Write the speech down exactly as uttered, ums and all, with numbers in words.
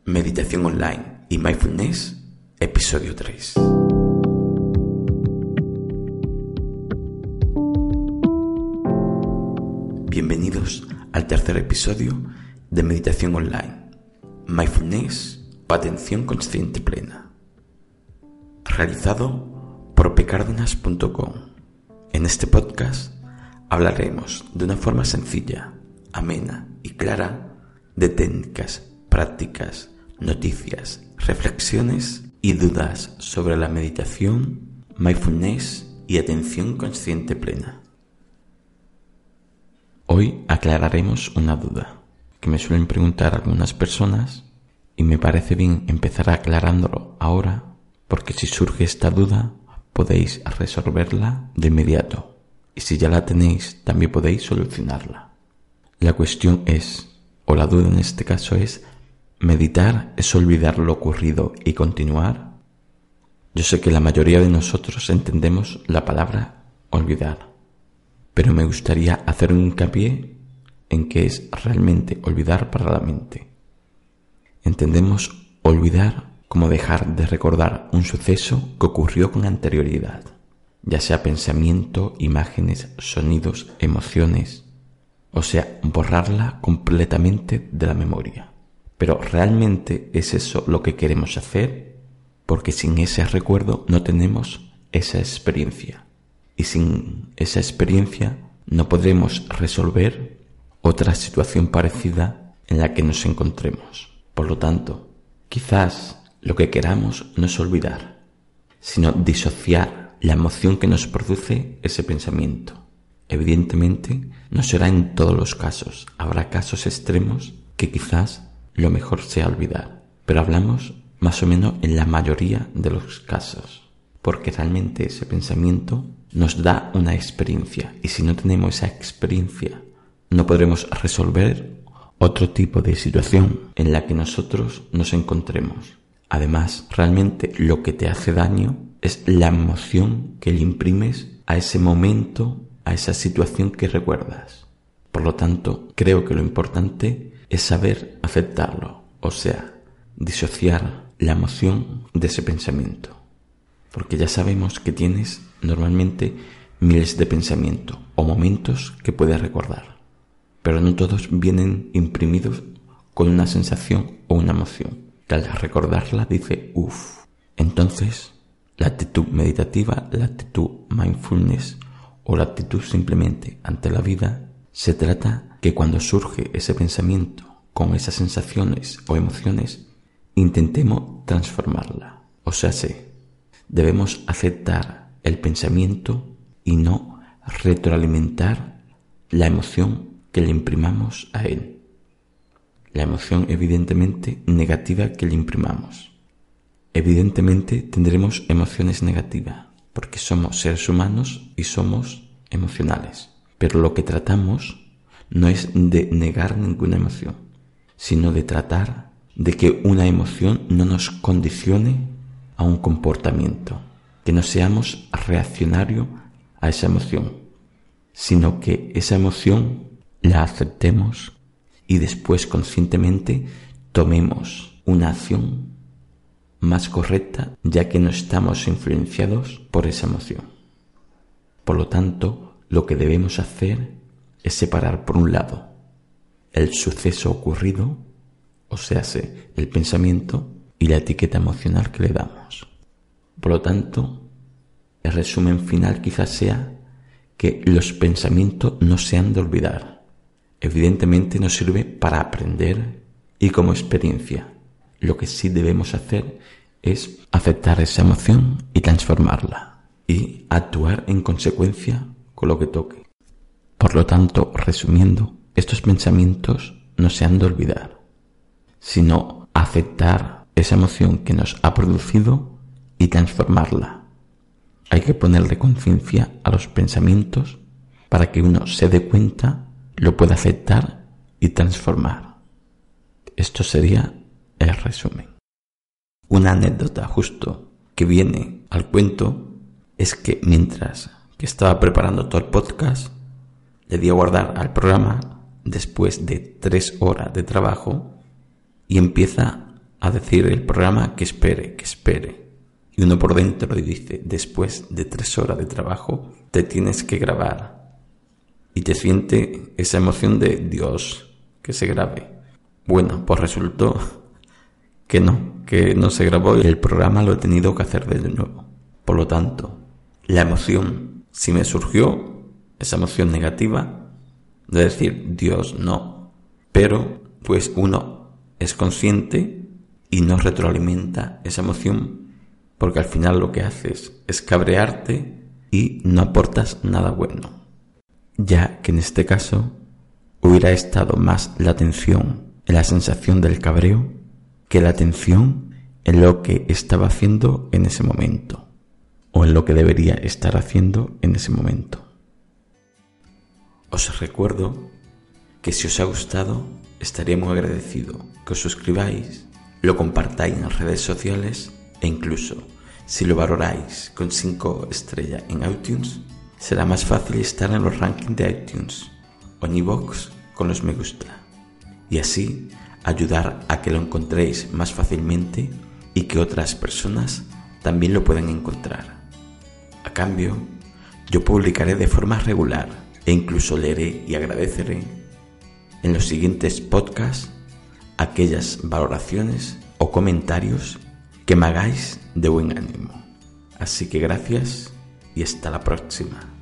Meditación Online y Mindfulness, episodio tres. Bienvenidos al tercer episodio de Meditación Online, Mindfulness o Atención Consciente Plena, realizado por p cárdenas punto com. En este podcast hablaremos de una forma sencilla, amena y clara de técnicas, prácticas, noticias, reflexiones y dudas sobre la meditación, mindfulness y atención consciente plena. Hoy aclararemos una duda que me suelen preguntar algunas personas y me parece bien empezar aclarándolo ahora, porque si surge esta duda podéis resolverla de inmediato y si ya la tenéis también podéis solucionarla. La cuestión es, o la duda en este caso es, ¿meditar es olvidar lo ocurrido y continuar? Yo sé que la mayoría de nosotros entendemos la palabra olvidar, pero me gustaría hacer un hincapié en que es realmente olvidar para la mente. Entendemos olvidar como dejar de recordar un suceso que ocurrió con anterioridad, ya sea pensamiento, imágenes, sonidos, emociones, o sea, borrarla completamente de la memoria. Pero ¿realmente es eso lo que queremos hacer? Porque sin ese recuerdo no tenemos esa experiencia. Y sin esa experiencia no podremos resolver otra situación parecida en la que nos encontremos. Por lo tanto, quizás lo que queramos no es olvidar, sino disociar la emoción que nos produce ese pensamiento. Evidentemente, no será en todos los casos. Habrá casos extremos que quizás lo mejor sea olvidar, pero hablamos más o menos en la mayoría de los casos, porque realmente ese pensamiento nos da una experiencia y si no tenemos esa experiencia no podremos resolver otro tipo de situación en la que nosotros nos encontremos. Además, realmente lo que te hace daño es la emoción que le imprimes a ese momento, a esa situación que recuerdas. Por lo tanto, creo que lo importante es saber aceptarlo, o sea, disociar la emoción de ese pensamiento. Porque ya sabemos que tienes normalmente miles de pensamientos o momentos que puedes recordar, pero no todos vienen imprimidos con una sensación o una emoción, que al recordarla dice uff. Entonces, la actitud meditativa, la actitud mindfulness o la actitud simplemente ante la vida, se trata que cuando surge ese pensamiento con esas sensaciones o emociones, intentemos transformarla. O sea, sí, debemos aceptar el pensamiento y no retroalimentar la emoción que le imprimamos a él. La emoción evidentemente negativa que le imprimamos. Evidentemente tendremos emociones negativas, porque somos seres humanos y somos emocionales. Pero lo que tratamos no es de negar ninguna emoción, sino de tratar de que una emoción no nos condicione a un comportamiento, que no seamos reaccionarios a esa emoción, sino que esa emoción la aceptemos y después conscientemente tomemos una acción más correcta, ya que no estamos influenciados por esa emoción. Por lo tanto, lo que debemos hacer es separar por un lado el suceso ocurrido, o sea, el pensamiento y la etiqueta emocional que le damos. Por lo tanto, el resumen final quizás sea que los pensamientos no se han de olvidar. Evidentemente nos sirve para aprender y como experiencia. Lo que sí debemos hacer es aceptar esa emoción y transformarla y actuar en consecuencia con lo que toque. Por lo tanto, resumiendo, estos pensamientos no se han de olvidar, sino aceptar esa emoción que nos ha producido y transformarla. Hay que ponerle conciencia a los pensamientos para que uno se dé cuenta, lo pueda aceptar y transformar. Esto sería el resumen. Una anécdota justo que viene al cuento es que mientras que estaba preparando todo el podcast, le di a guardar al programa después de tres horas de trabajo y empieza a a decir el programa que espere, que espere. Y uno por dentro le dice, después de tres horas de trabajo, te tienes que grabar. Y te siente esa emoción de Dios, que se grabe. Bueno, pues resultó que no, que no se grabó y el programa lo he tenido que hacer de nuevo. Por lo tanto, la emoción, si me surgió esa emoción negativa, de decir Dios no, pero pues uno es consciente y no retroalimenta esa emoción, porque al final lo que haces es cabrearte y no aportas nada bueno, ya que en este caso hubiera estado más la atención en la sensación del cabreo que la atención en lo que estaba haciendo en ese momento, o en lo que debería estar haciendo en ese momento. Os recuerdo que si os ha gustado, estaría muy agradecido que os suscribáis, lo compartáis en redes sociales e incluso si lo valoráis con cinco estrellas en iTunes, será más fácil estar en los rankings de iTunes o en iVoox con los me gusta y así ayudar a que lo encontréis más fácilmente y que otras personas también lo puedan encontrar. A cambio, yo publicaré de forma regular e incluso leeré y agradeceré en los siguientes podcasts aquellas valoraciones o comentarios que me hagáis de buen ánimo. Así que gracias y hasta la próxima.